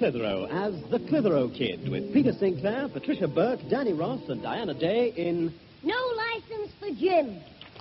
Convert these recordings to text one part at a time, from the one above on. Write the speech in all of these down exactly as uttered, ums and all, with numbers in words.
Clitheroe as the Clitheroe Kid with Peter Sinclair, Patricia Burke, Danny Ross and Diana Day in... No License for Jim.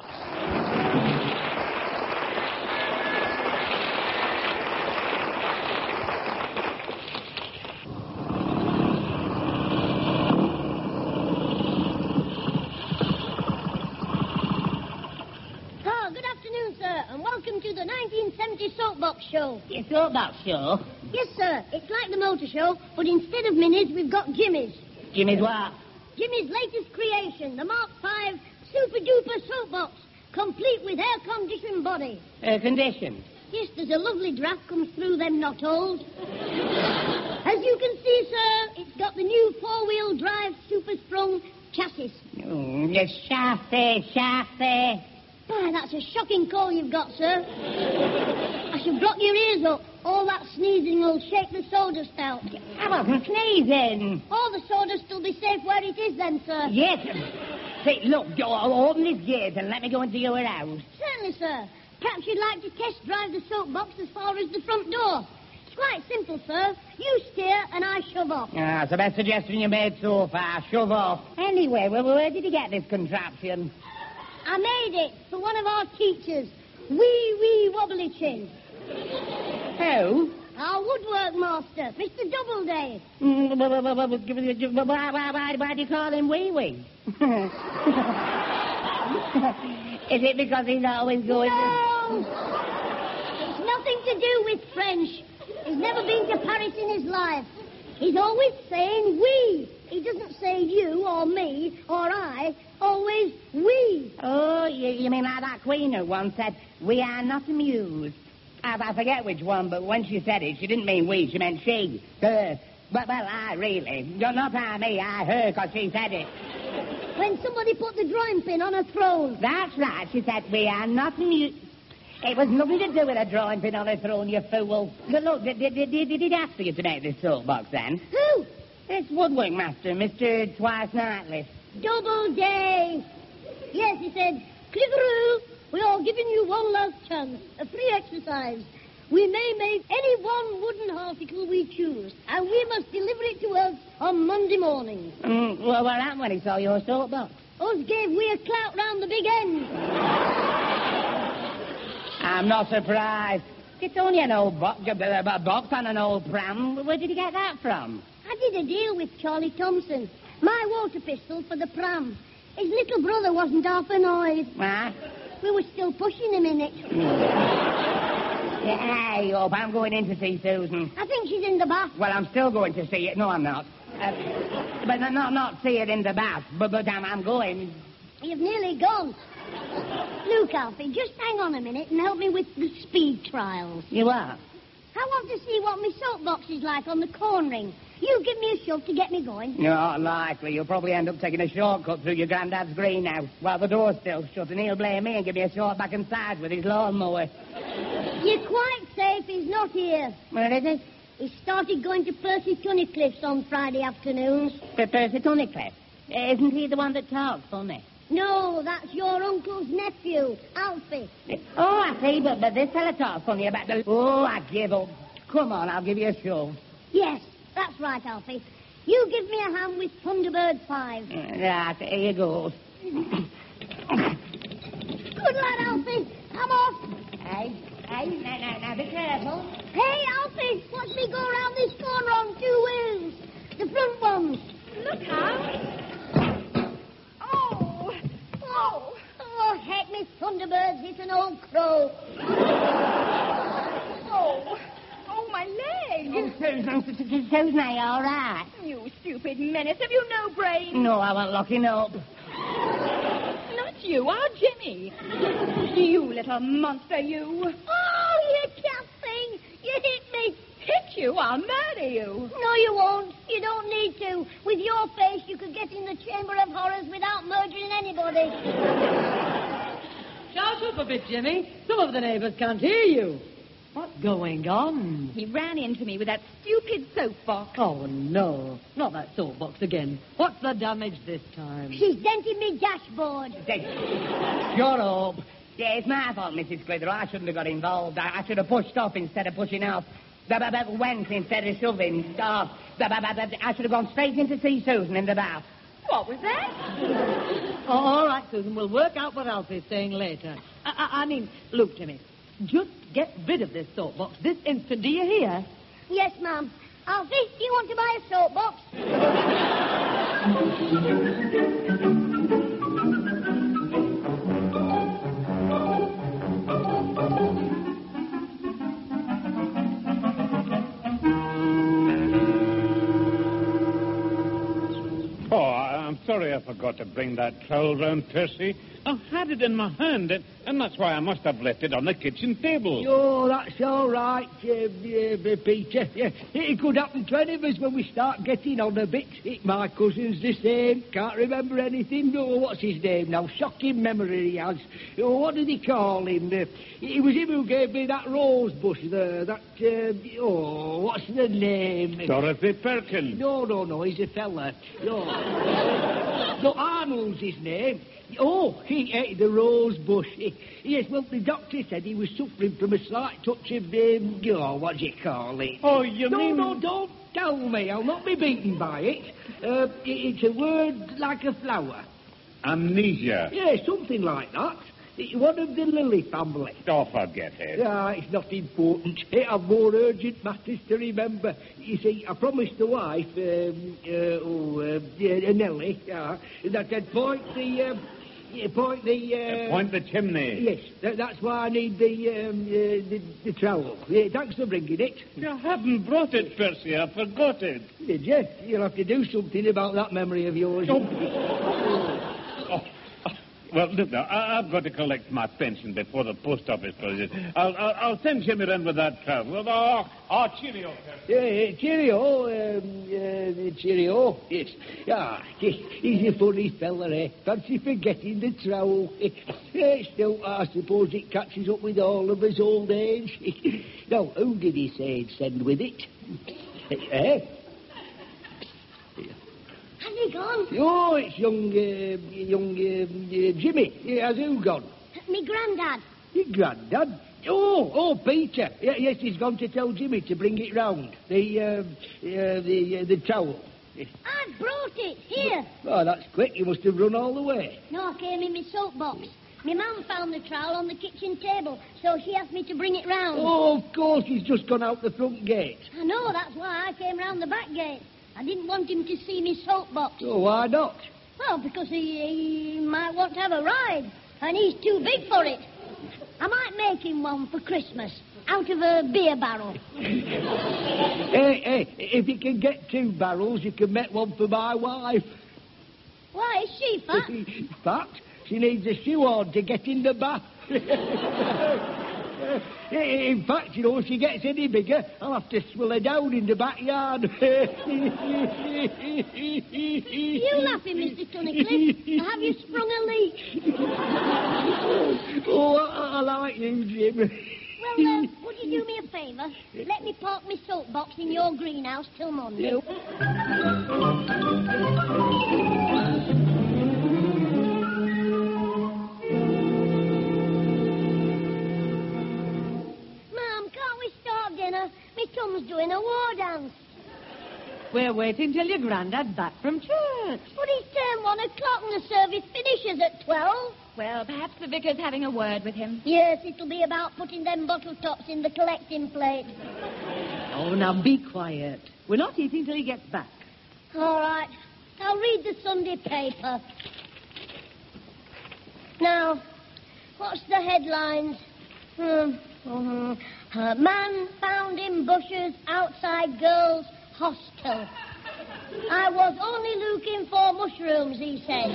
To the nineteen seventy Soapbox Show. Your Soapbox Show? Yes, sir. It's like the motor show, but instead of minis, we've got Jimmy's. Jimmy's what? Jimmy's latest creation, the Mark five super-duper soapbox, complete with air-conditioned body. Air-conditioned? Yes, there's a lovely draft comes through them knot holes. As you can see, sir, it's got the new four-wheel drive super-strong chassis. Oh, yes, chassis, chassis. Why, that's a shocking call you've got, sir. I should block your ears up. All that sneezing will shake the sawdust out. I wasn't sneezing. All the sawdust will be safe where it is then, sir. Yes. Say, look, open this gate and let me go into your house. Certainly, sir. Perhaps you'd like to test drive the soapbox as far as the front door. It's quite simple, sir. You steer and I shove off. Ah, it's the best suggestion you made so far. Shove off. Anyway, well, where did you get this contraption? I made it for one of our teachers, Wee Wee Wobbly Chin. Who? Our woodwork master, Mister Doubleday. Mm, why, why, why, why do you call him Wee Wee? Is it because he's always going no. to... It's nothing to do with French. He's never been to Paris in his life. He's always saying we. He doesn't say you or me or I. Always we. Oh, you, you mean like that queen who once said, we are not amused. I, I forget which one, but when she said it, she didn't mean we, she meant she. Her. Well, well, I really. Not I, me, I, her, because she said it. When somebody put the drawing pin on her throne. That's right, she said, we are not amused. It was nothing to do with a drawing pin on her throne, you fool. But look, did, did, did, did it ask you to make this soapbox, then? Who? This woodwork master, Mister Twice Nightly. Doubleday. Yes, he said, Clitheroe, we are giving you one last chance, a free exercise. We may make any one wooden article we choose, and we must deliver it to us on Monday morning. Mm, well, what happened when he saw your soapbox? Us gave we a clout round the big end. I'm not surprised. It's only an old bo- a box on an old pram. Where did you get that from? I did a deal with Charlie Thompson. My water pistol for the pram. His little brother wasn't half annoyed. What? We were still pushing him in it. Yeah, hey, up. I'm going in to see Susan. I think she's in the bath. Well, I'm still going to see it. No, I'm not. Uh, but not not see it in the bath. But, but I'm, I'm going. You've nearly gone. Look, Alfie, just hang on a minute and help me with the speed trials. You are? I want to see what my soapbox is like on the corn ring. You give me a shove to get me going. Not likely. You'll probably end up taking a shortcut through your granddad's greenhouse while the door's still shut, and he'll blame me and give me a short back and sides with his lawnmower. You're quite safe. He's not here. Where is he? He started going to Percy Tunnicliffe's on Friday afternoons. Per- Percy Tunnicliffe? Isn't he the one that talks funny? No, that's your uncle's nephew, Alfie. Oh, I see, but, but this fella talks funny about the... Oh, I give up. Come on, I'll give you a shove. Yes, that's right, Alfie. You give me a hand with Thunderbird five. Right, here you go. Good lad, Alfie. I'm off. Hey, hey, now, now, now, be careful. Hey, Alfie, watch me go around this corner on two wheels. The front ones. Look out. Oh, oh, heck, Miss Thunderbird, it's an old crow. Oh, oh, my leg. Oh, Susan, Susan, are you all right? You stupid menace. Have you no brain? No, I won't lock him up. Not you, our Jimmy. You little monster, you. Oh, you cat thing. You hit me. Hit you? I'll murder you. No, you won't. You don't need to. With your face, you could get in the Chamber of Horrors without murdering anybody. Shout up a bit, Jimmy. Some of the neighbours can't hear you. What's going on? He ran into me with that stupid soapbox. Oh, no. Not that soapbox again. What's the damage this time? She's dented me dashboard. Shut up. Yeah, it's my fault, Missus Clitheroe. I shouldn't have got involved. I, I should have pushed off instead of pushing off. But, but, but went instead of shoving. Oh, but, but, but, I should have gone straight in to see Susan in the bath. What was that? Oh, all right, Susan. We'll work out what Alfie's saying later. I, I, I mean, look, Jimmy. Just get rid of this soap box this instant. Do you hear? Yes, Mum. Alfie, do you want to buy a soap box? Oh, I'm sorry I forgot to bring that trowel round, Percy. I had it in my hand, and, and that's why I must have left it on the kitchen table. Oh, that's all right, uh, uh, Peter. Yeah, it could happen to any of us when we start getting on a bit. It, my cousin's the same. Can't remember anything. Oh, what's his name now? Shocking memory he has. Oh, what did he call him? Uh, it was him who gave me that rose bush there. That, uh, oh, what's the name? Dorothy Perkins. No, no, no, he's a fella. No, no, Arnold's his name. Oh, he ate the rose bush. Yes, well, the doctor said he was suffering from a slight touch of, um, oh, what do you call it? Oh, you no, mean... No, no, don't tell me. I'll not be beaten by it. Uh, it's a word like a flower. Amnesia. Yeah, something like that. One of the lily family. Oh, forget it. Ah, it's not important. I have more urgent matters to remember. You see, I promised the wife, um, uh, oh, uh, uh, Nellie, uh, that I'd point the... Uh, Yeah, point the... Uh... Point the chimney. Yes, that, that's why I need the, um, uh, the, the trowel. Yeah, thanks for bringing it. You haven't brought it, Percy. I forgot it. Did you? You'll have to do something about that memory of yours. Oh. oh. Well, look now, I, I've got to collect my pension before the post office closes. I'll, I'll, I'll send Jimmy round with that trowel. Oh, oh, cheerio, Percy. Yeah, cheerio, um, uh, cheerio. Yes. Ah, he's a funny fella, eh? Fancy forgetting the trowel. Eh, still, I suppose it catches up with all of us old age. Now, who did he say he'd send with it? Eh? Has he gone? Oh, it's young, uh, young um, uh, Jimmy. Yeah, has who gone? Me grandad. Your granddad? Oh, oh, Peter. Yeah, yes, he's gone to tell Jimmy to bring it round. The, uh, uh, the, uh, the towel. I've brought it. Here. Oh, that's quick. You must have run all the way. No, I came in my soap box. My mum found the trowel on the kitchen table, so she asked me to bring it round. Oh, of course, he's just gone out the front gate. I know, that's why I came round the back gate. I didn't want him to see me soap box. Oh, why not? Well, because he, he might want to have a ride, and he's too big for it. I might make him one for Christmas, out of a beer barrel. Hey, hey, if you can get two barrels, you can make one for my wife. Why, is she fat? Fat? She needs a shoe on to get in the bath. In fact, you know, if she gets any bigger, I'll have to swill her down in the backyard. You laughing, Mister Tunnicliffe? Have you sprung a leak? Oh, I, I like you, Jim. Well, uh, would you do me a favour? Let me park my soapbox in your greenhouse till Monday. No. My Tom's doing a war dance. We're waiting till your granddad's back from church. But it's turned one o'clock and the service finishes at twelve. Well, perhaps the vicar's having a word with him. Yes, it'll be about putting them bottle tops in the collecting plate. Oh, now be quiet. We're not eating till he gets back. All right. I'll read the Sunday paper. Now, what's the headlines? Hmm. Mm-hmm. Uh, man found in bushes outside girls' hostel. I was only looking for mushrooms, he said.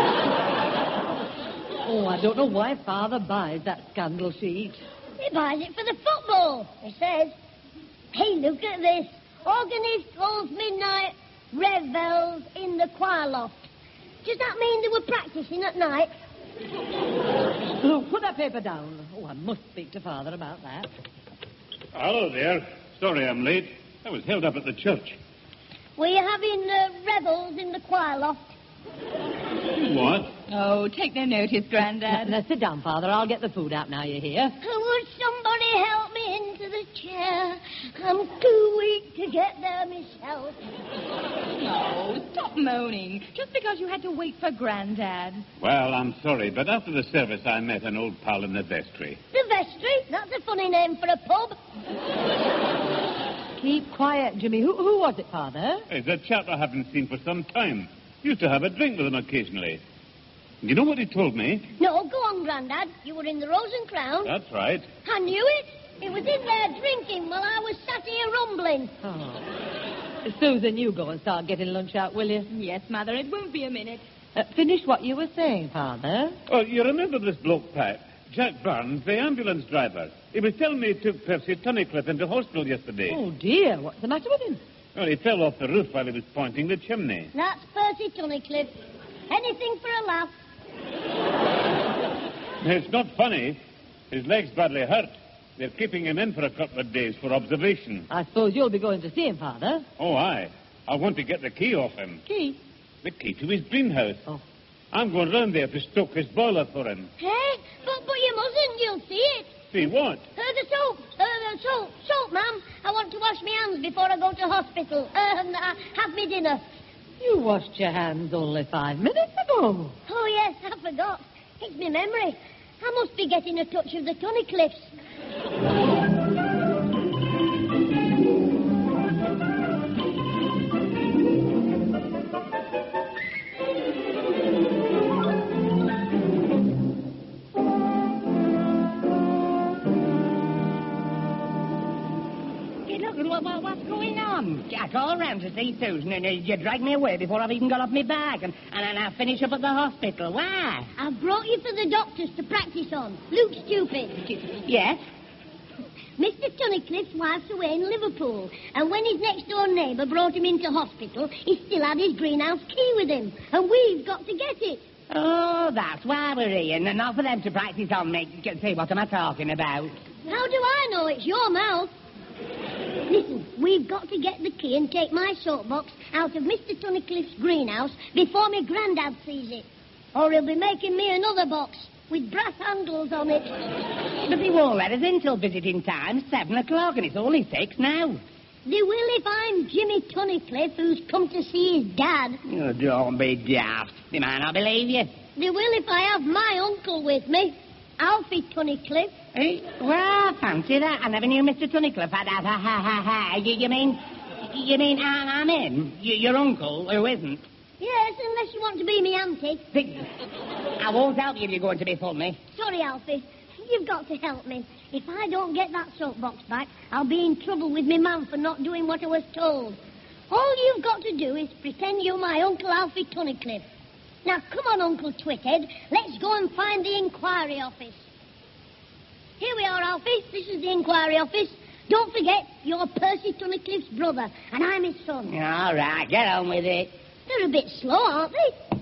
Oh, I don't know why Father buys that scandal sheet. He buys it for the football, he says. Hey, look at this. Organist holds midnight revels in the choir loft. Does that mean they were practicing at night? Look, put that paper down. Oh, I must speak to Father about that. Hello there. Sorry I'm late. I was held up at the church. Were you having uh, revels in the choir loft? What? Oh, take no notice, Grandad. Now, now, sit down, Father. I'll get the food out now you're here. Would somebody help me into to the chair. I'm too weak to get there myself. Oh, stop moaning. Just because you had to wait for Grandad. Well, I'm sorry, but after the service, I met an old pal in the vestry. The vestry? That's a funny name for a pub. Keep quiet, Jimmy. Who, who was it, Father? He's a chap I haven't seen for some time. Used to have a drink with him occasionally. You know what he told me? No, go on, Grandad. You were in the Rose and Crown. That's right. I knew it. He was in there drinking while I was sat here rumbling. Oh. Susan, you go and start getting lunch out, will you? Yes, Mother, it won't be a minute. Uh, finish what you were saying, Father. Oh, you remember this bloke, Pat? Jack Barnes, the ambulance driver. He was telling me he took Percy Tunnicliffe into hospital yesterday. Oh, dear. What's the matter with him? Well, he fell off the roof while he was pointing the chimney. That's Percy Tunnicliffe. Anything for a laugh. It's not funny. His leg's badly hurt. They're keeping him in for a couple of days for observation. I suppose you'll be going to see him, Father. Oh, aye. I want to get the key off him. Key? The key to his greenhouse. Oh. I'm going round there to stoke his boiler for him. Hey, but, but you mustn't. You'll see it. See what? Uh, the soap. Uh, the soap. Soap, ma'am. I want to wash my hands before I go to hospital. Uh, and uh, have me dinner. You washed your hands only five minutes ago. Oh, yes, I forgot. It's my memory. I must be getting a touch of the Tunnicliffes. What's going on? I called round to see Susan, and uh, you dragged me away before I've even got off my bag, and, and, and I finish up at the hospital. Why? I've brought you for the doctors to practice on. Luke Stupid. Yes? Mister Tunnicliffe's wife's away in Liverpool, and when his next-door neighbour brought him into hospital, he still had his greenhouse key with him, and we've got to get it. Oh, that's why we're here, and not for them to practice on me. See, what am I talking about? How do I know? It's your mouth. Listen, we've got to get the key and take my soapbox out of Mister Tunnicliffe's greenhouse before my granddad sees it. Or he'll be making me another box with brass handles on it. But they won't let us in till visiting time, seven o'clock, and it's only six now. They will if I'm Jimmy Tunnicliffe, who's come to see his dad. Oh, don't be daft. They might not believe you. They will if I have my uncle with me, Alfie Tunnicliffe. Hey, well, I fancy that. I never knew Mister Tunnicliffe had that. Ha, ha, ha, ha. You, you mean, you mean I'm, I'm in? You, your uncle, who isn't? Yes, unless you want to be me auntie. Think, I won't help you if you're going to be funny. Sorry, Alfie. You've got to help me. If I don't get that soapbox back, I'll be in trouble with me mum for not doing what I was told. All you've got to do is pretend you're my Uncle Alfie Tunnicliffe. Now, come on, Uncle Twithead. Let's go and find the inquiry office. Here we are, Alfie. This is the inquiry office. Don't forget, you're Percy Tunnicliffe's brother, and I'm his son. All right, get on with it. They're a bit slow, aren't they?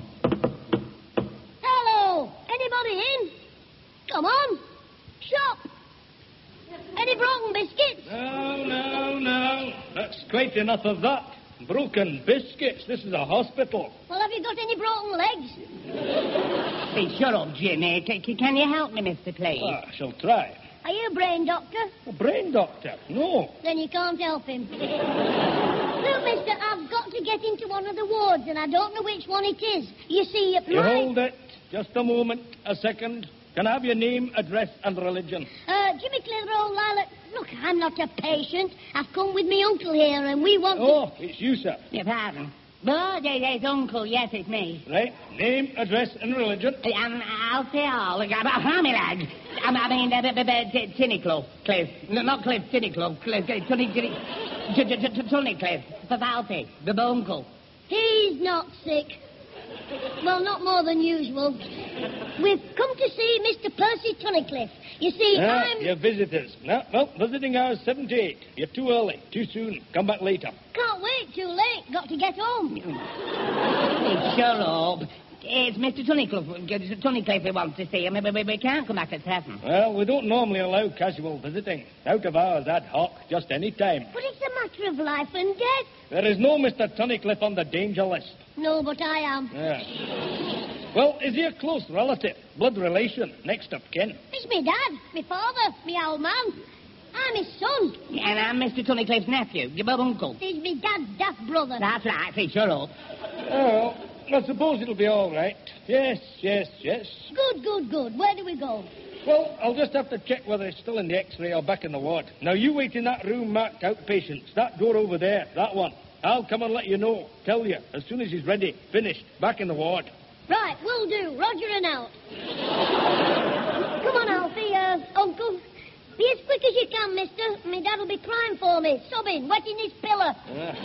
Hello. Anybody in? Come on. Shop. Any broken biscuits? No, no, no. That's quite enough of that. Broken biscuits. This is a hospital. Well, have you got any broken legs? Hey, shut up, Jimmy. C- c- can you help me, Mister Clay? Ah, I shall try. Are you a brain doctor? A brain doctor? No. Then you can't help him. Look, mister, I've got to get into one of the wards, and I don't know which one it is. You see, You my... hold it. Just a moment. A second. Can I have your name, address, and religion? Uh, Jimmy Clitheroe, Lilac... Look, I'm not a patient. I've come with me uncle here, and we want Oh, it's you, sir. Your pardon? Oh, yes, yes, Uncle. Yes, it's me. Right. Name, address, and religion. Um, I'll say all. How many lads? Um, I mean, uh, uh, uh, t- Tinnicliffe, Cliff. No, not Cliff, Tinnicliffe. Cliff, uh, Tunny, Tunny, t- t- t- Tunnicliffe. For Valty, the uncle. He's not sick. Well, not more than usual. We've come to see Mister Percy Tunnicliffe. You see, Ah, I'm... your visitors. No, no, visiting hours seven to eight. You're too early, too soon. Come back later. Can't wait, too late. Got to get home. Hey, shut up. It's Mister Tunnicliffe. Tunnicliffe we want to see him. We, we, we can't come back at seven. Well, we don't normally allow casual visiting. Out of hours, ad hoc, just any time. But it's a matter of life and death. There is no Mister Tunnicliffe on the danger list. No, but I am. Yeah. Well, is he a close relative, blood relation, next of kin? It's me dad, me father, me old man. I'm his son. And I'm Mister Tunnicliffe's nephew, your bub uncle. He's me dad's daft brother. That's right, see, shut up. Oh, I suppose it'll be all right. Yes, yes, yes. Good, good, good. Where do we go? Well, I'll just have to check whether it's still in the X-ray or back in the ward. Now, you wait in that room marked outpatients. That door over there, that one. I'll come and let you know. Tell you, as soon as he's ready. Finished. Back in the ward. Right, will do. Roger and out. Come on, Alfie, uh, Uncle. Be as quick as you can, mister. My dad'll be crying for me, sobbing, wetting his pillow. Ah,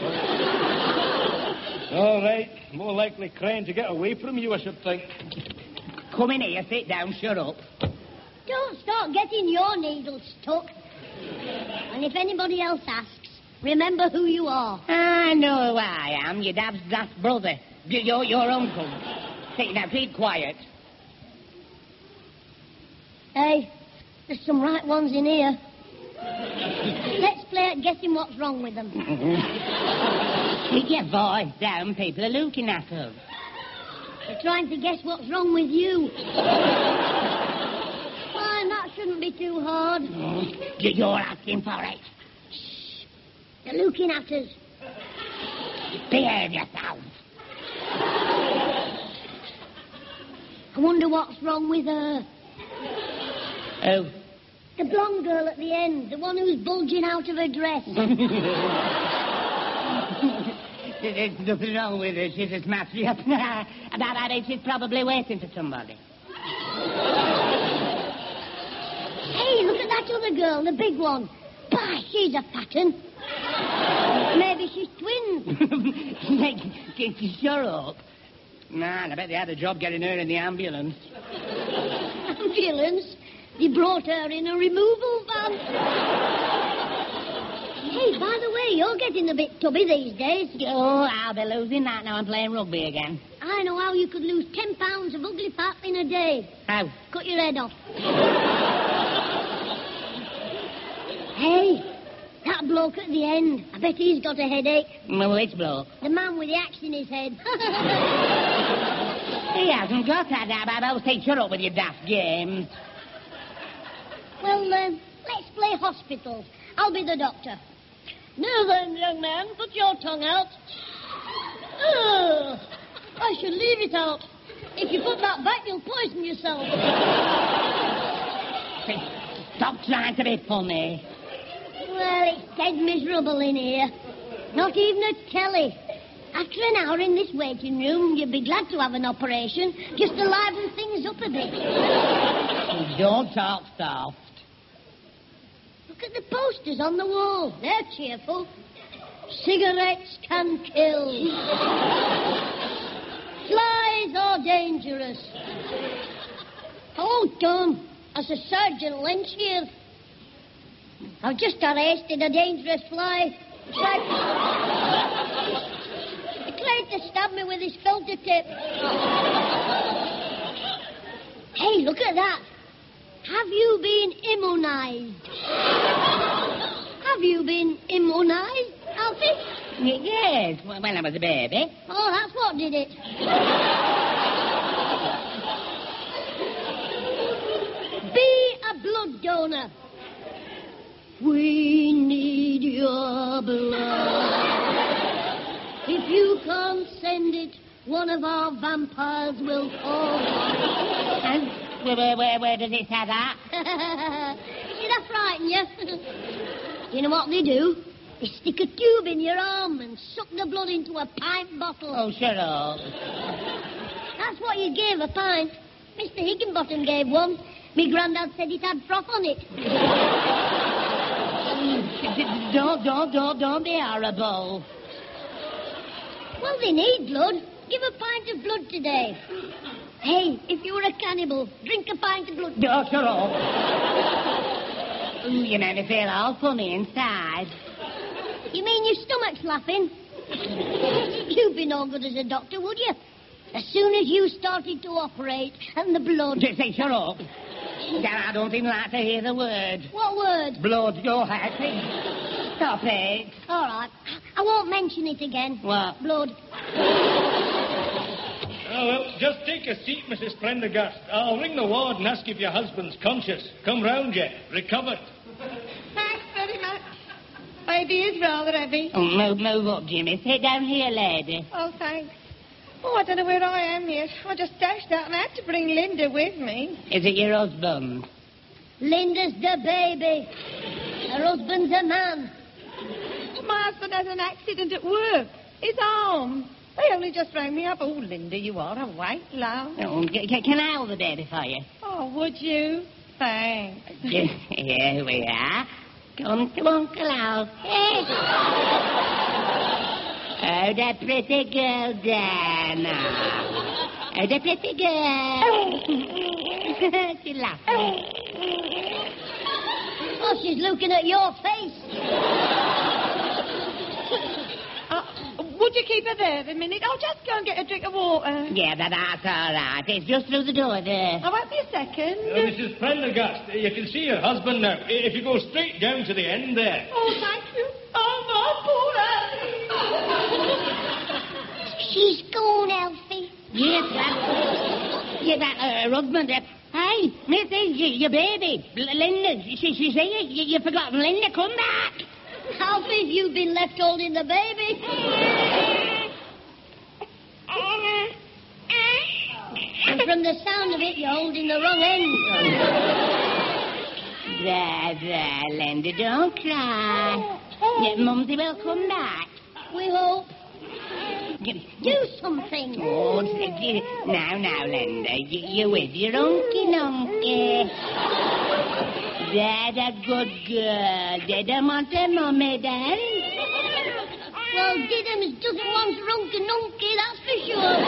all right. More likely crying to get away from you, I should think. Come in here, sit down, shut up. Don't start getting your needles stuck. And if anybody else asks, remember who you are. I know who I am, your dad's daft brother. Your, your uncle. Sit now, keep quiet. Hey, there's some right ones in here. Let's play at guessing what's wrong with them. Keep your voice down, people are looking at us. They're trying to guess what's wrong with you. Fine, that shouldn't be too hard. You're asking for it. Shh. They're looking at us. Behave yourself. I wonder what's wrong with her. Oh. The blonde girl at the end, the one who's bulging out of her dress. There's nothing wrong with her. She's a smashed up. About that age, she's probably waiting for somebody. Hey, look at that other girl, the big one. Bah, she's a fat un. Maybe she's twins. Shut up. Man, I bet they had a job getting her in the ambulance. Ambulance? They brought her in a removal van. Hey, by the way, you're getting a bit tubby these days. Oh, I'll be losing that now I'm playing rugby again. I know how you could lose ten pounds of ugly fat in a day. How? Cut your head off. Hey, that bloke at the end. I bet he's got a headache. Well, which bloke? The man with the axe in his head. He hasn't got that, Dad. I'll say shut up with your daft games. Well, uh, let's play hospital. I'll be the doctor. Now then, young man, put your tongue out. Oh, I should leave it out. If you put that back, you'll poison yourself. Stop trying to be funny. Well, it's dead miserable in here. Not even a telly. After an hour in this waiting room, you'd be glad to have an operation just to liven things up a bit. Don't talk soft. Look at the posters on the wall. They're cheerful. Cigarettes can kill. Flies are dangerous. Hold on. As a Sergeant Lynch here. I've just arrested a dangerous fly. Tried He tried to stab me with his filter tip. Hey, look at that. Have you been immunized? Have you been immunized, Alfie? Y- yes, well, when I was a baby. Oh, that's what did it. Be a blood donor. We need your blood. If you can't send it, one of our vampires will fall. And where, where, where, where does it say that? Did I frighten you? You know what they do? They stick a tube in your arm and suck the blood into a pint bottle. Oh, shut up. That's what you gave a pint. Mister Higginbottom gave one. Me grandad said it had froth on it. Don't, don't, don't, don't be horrible. Well, they need blood. Give a pint of blood today. Hey, if you were a cannibal, drink a pint of blood. Oh, shut up. Ooh, you made me feel all funny inside. You mean your stomach's laughing? You'd be no good as a doctor, would you? As soon as you started to operate, and the blood... Just say shut up. I don't even like to hear the word. What word? Blood, go ahead. Stop it. All right. I won't mention it again. What? Blood. Oh, well, just take a seat, Missus Prendergast. I'll ring the ward and ask if your husband's conscious. Come round yet. Recovered. baby is rather heavy. Oh, move, move up, Jimmy. Sit down here, lady. Oh, thanks. Oh, I don't know where I am yet. I just dashed out and I had to bring Linda with me. Is it your husband? Linda's the baby. Her husband's a man. My husband has an accident at work. His arm. They only just rang me up. Oh, Linda, you are a white love. Oh, c- c- can I hold the baby for you? Oh, would you? Thanks. Here we are. Come to Uncle Al. Oh, that pretty girl there now. Oh, the pretty girl. She laughs. Oh, she's looking at your face. Uh, would you keep her there a minute? I'll just go and get a drink of water. Yeah, that, that's all right. It's just through the door there. I won't be a second. Uh, Missus Prendergast, you can see your husband now. If you go straight down to the end there. Oh, thank you. Oh, my poor She's gone, Alfie. Yes, that. Yeah, that, uh, husband. Uh, hey, Missy, y- your baby. L- Linda, she, she's here. You, you've forgotten Linda. Come back. Alfie, you've been left holding the baby. And from the sound of it, you're holding the wrong end. There, there, Linda, don't cry. Yeah, Mumsy will come back. We hope. Y- Do something. Oh, y- now, now, Linda, y- you're with your unky nunky. That's a good girl. They don't want their mummy then. Well, Diddums doesn't want runky nunky, that's for sure.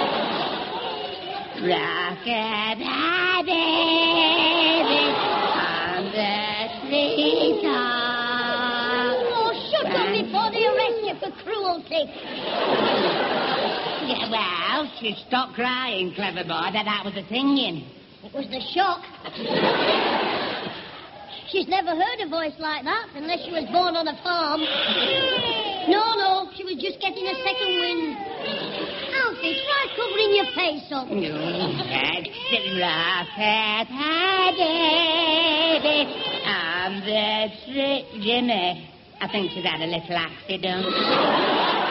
Rocket high, baby, on the treetop. Oh, shut up before they arrest you for cruelty. Yeah, well, she stopped crying, clever boy. That, that was the singing. It was the shock. She's never heard a voice like that unless she was born on a farm. No, no, she was just getting a second wind. Alfie, try covering your face up. That's the rocket high, baby, on the tree. Jimmy, I think she's had a little accident.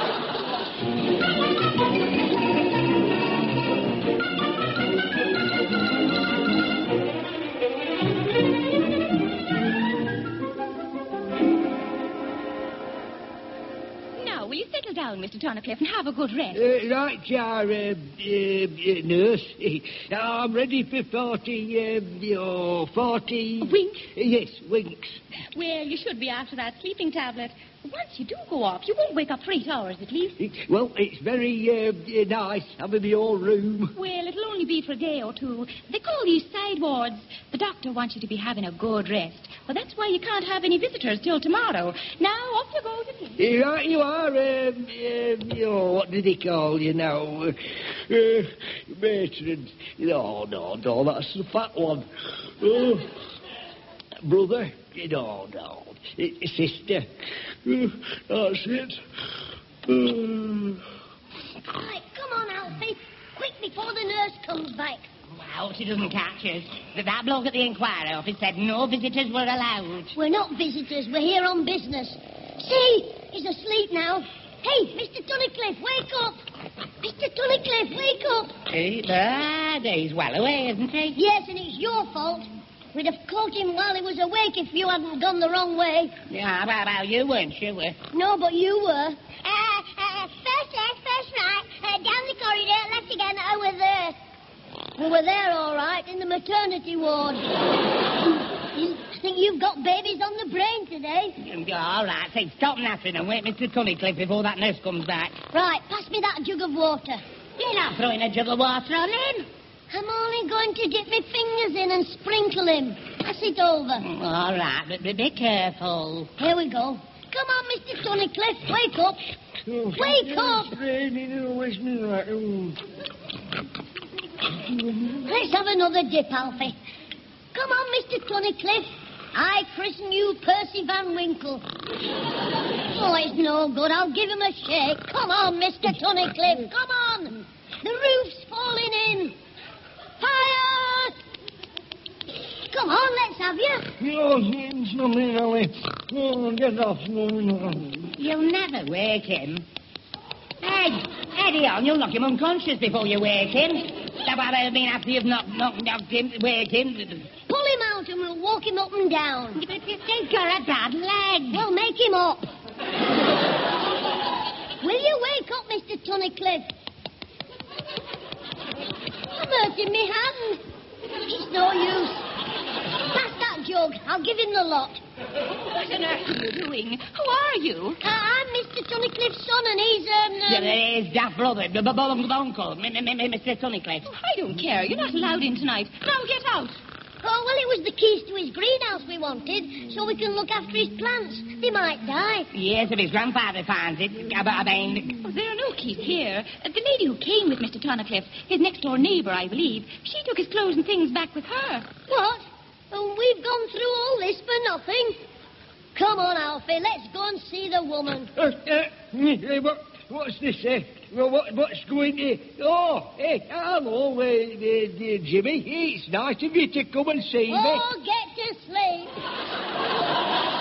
Now, will you settle down, Mister Tunnicliffe, and have a good rest? Uh, right, Jar, uh, uh, uh, nurse. I'm ready for forty, uh, oh, forty... Wink? Yes, winks. Well, you should be after that sleeping tablet. Once you do go off, you won't wake up for eight hours at least. Well, it's very uh, nice having the old room. Well, it'll only be for a day or two. They call these side wards. The doctor wants you to be having a good rest. Well, that's why you can't have any visitors till tomorrow. Now, off you go to sleep. Uh, Right you are, um, um, oh, what do they call you now? Uh, uh, matron. No, no, no, that's the fat one. Oh, brother? No, no. Uh, sister. Uh, that's it. Uh, Right, come on, Alfie. Quick before the nurse comes back. Wow, she doesn't catch us. That, that bloke at the inquiry office said no visitors were allowed. We're not visitors. We're here on business. See, he's asleep now. Hey, Mister Tunnicliffe, wake up. Mister Tunnicliffe, wake up. Hey, ah, he's well away, isn't he? Yes, and it's your fault. We'd have caught him while he was awake if you hadn't gone the wrong way. Yeah, well, well you weren't, you were. No, but you were. Uh, uh, first left, first right, uh, down the corridor, left again, over there. We were there, all right, in the maternity ward. I think you've got babies on the brain today. All right, say, stop napping and wait Mister Tunnicliffe before that nurse comes back. Right, pass me that jug of water. You're not throwing a jug of water on him. I'm only going to dip my fingers in and sprinkle him. Pass it over. All right, but be careful. Here we go. Come on, Mister Tunnicliffe, wake up. Wake up. It's raining, oh, it's me like, oh. Let's have another dip, Alfie. Come on, Mister Tunnicliffe. I christen you Percy Van Winkle. Oh, it's no good. I'll give him a shake. Come on, Mister Tunnicliffe. Come on. The roof's falling in. Fire! Come on, let's have you. Oh, Mummy, Ellie. Oh, get off, Mummy. You'll never wake him. Hey, Eddie on, you'll knock him unconscious before you wake him. That's what I mean after you've knocked, knocked, knocked him, wake him. Pull him out and we'll walk him up and down. But he's got a bad leg. We'll make him up. Will you wake up, Mister Tunnicliffe? I'm hurting me hand. It's no use. Pass that jug. I'll give him the lot. What on earth are you doing? Who are you? Uh, I'm Mister Tunnicliffe's son, and he's, um... um... Yeah, he's daft brother, b- b- b- uncle, m- m- m- Mister Tunnicliffe. Oh, I don't care. You're not allowed in tonight. Now get out. Oh, well, it was the keys to his greenhouse we wanted, so we can look after his plants. They might die. Yes, if his grandfather finds it. I, I mean... Oh, there are no keys here. Uh, the lady who came with Mister Tunnicliffe, his next-door neighbour, I believe, she took his clothes and things back with her. What? Oh, we've gone through all this for nothing. Come on, Alfie, let's go and see the woman. Uh, uh, what, what's this, eh? Well, what, what's going on? Oh, hey, hello, uh, uh, uh, Jimmy. It's nice of you to come and see me. Oh, get to sleep.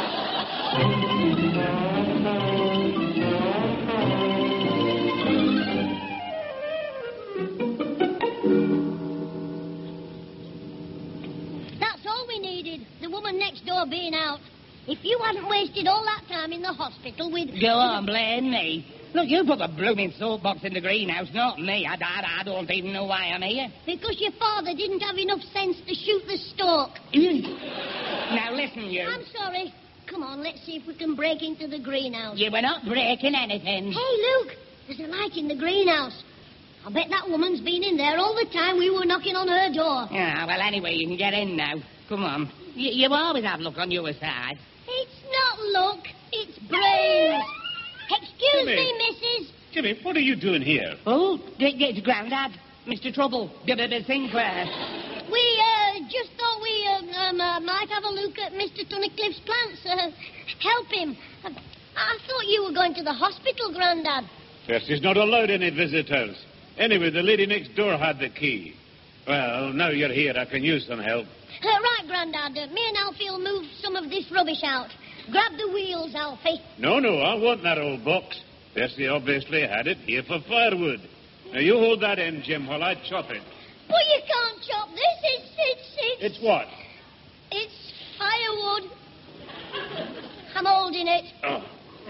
That's all we needed, the woman next door being out. If you hadn't wasted all that time in the hospital, we'd... Go on, blame me. Look, you put the blooming soapbox in the greenhouse, not me. I, I, I don't even know why I'm here. Because your father didn't have enough sense to shoot the stalk. Now, listen, you. I'm sorry. Come on, let's see if we can break into the greenhouse. You were not breaking anything. Hey, Luke, there's a light in the greenhouse. I'll bet that woman's been in there all the time we were knocking on her door. Yeah, well, anyway, you can get in now. Come on. You, you always have luck on your side. It's not luck, it's brains. Excuse Jimmy. me, missus. Jimmy, what are you doing here? Oh, d- d- it's Grandad. Mister Trouble. D- d- d- Sinclair. We, uh, just thought we, um, um, uh, might have a look at Mister Tunnicliffe's plants. Uh, help him. I, I thought you were going to the hospital, Grandad. Yes, he's not allowed any visitors. Anyway, the lady next door had the key. Well, now you're here, I can use some help. Uh, right, Grandad. Uh, me and Alfie will move some of this rubbish out. Grab the wheels, Alfie. No, no, I want that old box. Bessie obviously had it here for firewood. Now, you hold that end, Jim, while I chop it. Well, you can't chop this. It's, it's, it's... It's what? It's firewood. I'm holding it. Oh.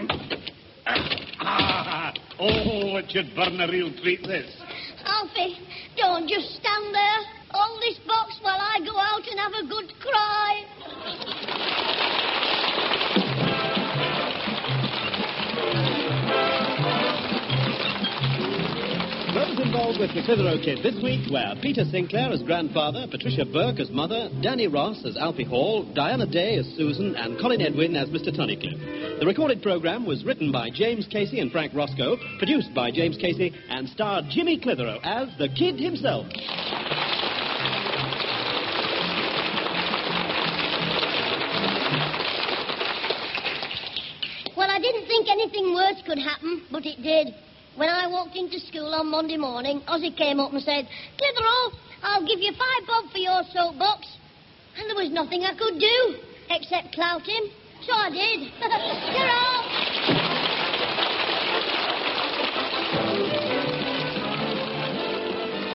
Ah, oh, it should burn a real treat, this. Alfie, don't just stand there. Hold this box while I go out and have a good cry. Those involved with the Clitheroe Kid this week were Peter Sinclair as grandfather, Patricia Burke as mother, Danny Ross as Alfie Hall, Diana Day as Susan, and Colin Edwin as Mister Tunnicliffe. The recorded programme was written by James Casey and Frank Roscoe, produced by James Casey, and starred Jimmy Clitheroe as the Kid himself. Well, I didn't think anything worse could happen, but it did. When I walked into school on Monday morning, Ozzy came up and said, Clitheroe, I'll give you five bob for your soapbox. And there was nothing I could do except clout him. So I did. Ta-ra!